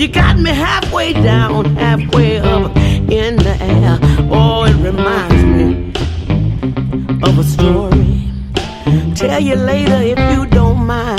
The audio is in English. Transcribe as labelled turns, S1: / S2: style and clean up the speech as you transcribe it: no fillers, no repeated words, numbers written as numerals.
S1: You got me halfway down, halfway up in the air. Oh, it reminds me of a story. Tell you later if you don't mind.